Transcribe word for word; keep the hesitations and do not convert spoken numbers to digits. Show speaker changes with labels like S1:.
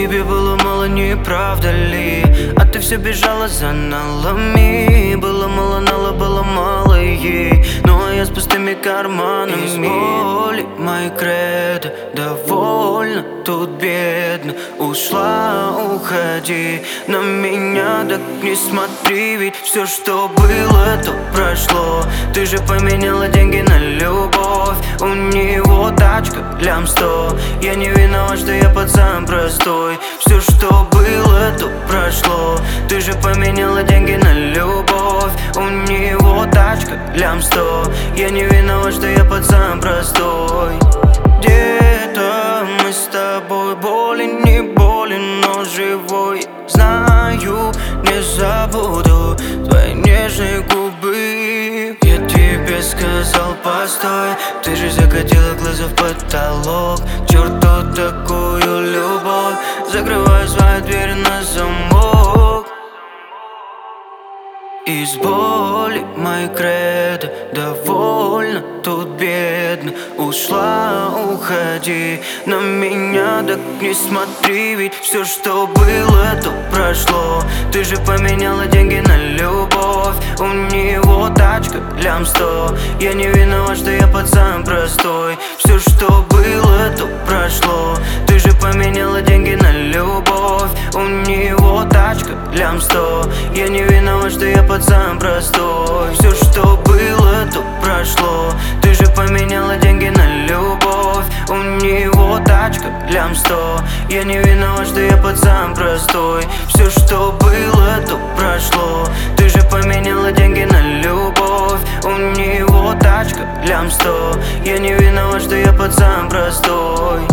S1: тебе было мало, не правда ли? А ты все бежала за налами. Было мало нала, было мало ей. Ну а я с пустыми карманами. Из боли мои кредо, довольно тут бедно. Ушла, уходи, на меня так не смотри. Ведь все, что было, то прошло. Ты же поменяла деньги на любовь. У него тачка, лям сто. Я не виноват, что я пацан простой. Все, что было, то прошло. Ты же поменяла деньги на любовь. У него тачка, лям сто. Я не виноват, что я пацан простой. Где-то мы с тобой, болен, не болен, но живой. Знаю, не забуду твои нежные губы. Я тебе сказал, постой. Ты же закатила глаза в потолок. Черту такую любовь. Закрываю свою дверь на замок. Из боли мои кредо, довольно тут бедно. Ушла, уходи, на меня так не смотри. Ведь все, что было, то прошло. Ты же поменяла деньги на любовь. У него тачка, лям сто. Я не виноват, что я пацан простой. Все, что было, то прошло. Ты же поменяла деньги на любовь. У него тачка, лям сто. Я не виноват, что я пацан простой. Все, что было, то прошло. Ты же поменяла деньги на любовь. У него тачка, лям сто. Я не виноват, что я пацан простой. Все, что было, то прошло. Ты же поменяла деньги на любовь. У него тачка, лям сто. Я не виноват, что я пацан простой.